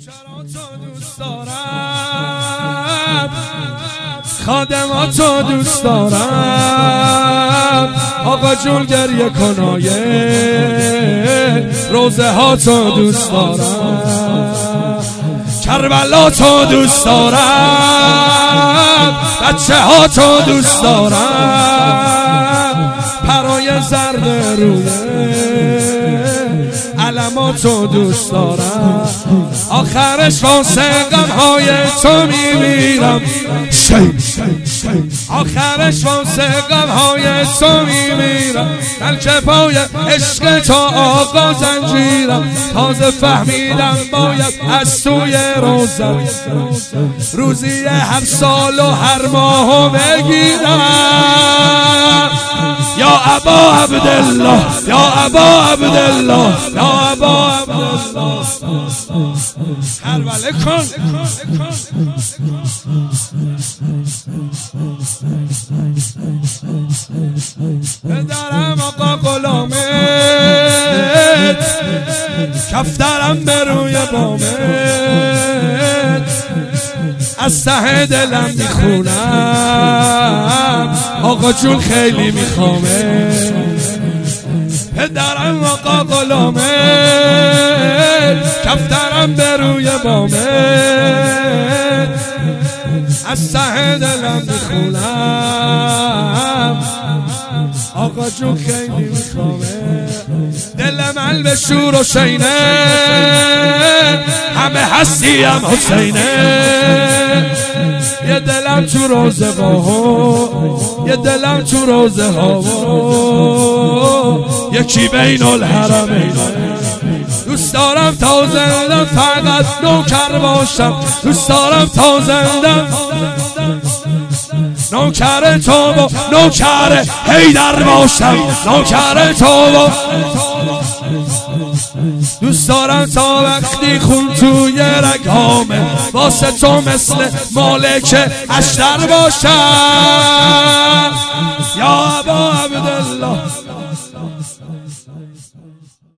نوکراتو دوست دارم، خادماتو دوست دارم، آقا جون گریه کنایه روزه هاتو دوست دارم، کربلا تو دوست دارم، بچه هاتو دوست دارم، پرای زرد روی علماتو دوست دارم، آخرش واسه غمهای تو میمیرم، آخرش واسه غمهای تو میمیرم، بلکه پای عشق تو آقا زنجیرم، تازه فهمیدم باید از توی روزم روزی هر سال و هر ماهو بگیرم. یا ابا عبدالله، یا ابا عبدالله، یا ابا عبدالله، کربله کن. پدرم آقا غلامت، کفترم به روی بامت، از ته دلم میخونم آقا جون خیلی میخوامه. پدرم آقا غلامت، کفترم به روی بامت، از ته دلم میخونم آقا جون خیلی میخوامه. دل من به شور و شینه، همه هستیم حسینه، یه دلم تو روزه ها، یه دلم تو روزه ها، یکی بین الحرمین. دوست دارم تا زندم فقط نوکر باشم، دوست دارم تا زندم نوکر تو و نوکر حیدر باشم، نوکر تو و دوست دارم تا وقتی خون توی رگامه واسه تو مثل مالک اشتر باشم. یا ابا عبدالله.